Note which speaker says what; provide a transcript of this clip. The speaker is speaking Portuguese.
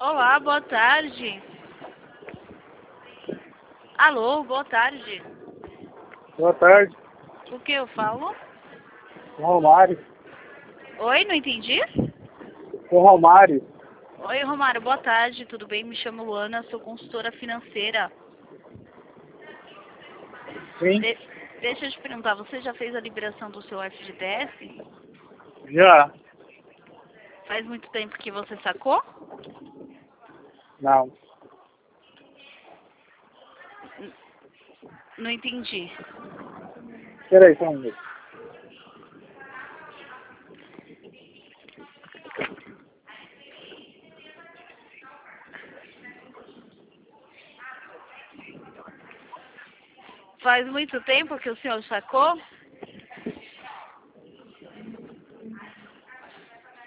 Speaker 1: Olá, boa tarde. Alô, boa tarde.
Speaker 2: Boa tarde,
Speaker 1: O que eu falo?
Speaker 2: o Romário.
Speaker 1: Oi, não entendi?
Speaker 2: O Romário.
Speaker 1: Oi, Romário, boa tarde, tudo bem? Me chamo Luana, sou consultora financeira.
Speaker 2: Sim,
Speaker 1: Deixa eu te perguntar, você já fez a liberação do seu FGTS?
Speaker 2: já.
Speaker 1: Faz muito tempo que você sacou?
Speaker 2: Não.
Speaker 1: Não entendi.
Speaker 2: Peraí, só um minuto.
Speaker 1: Faz muito tempo que o senhor sacou?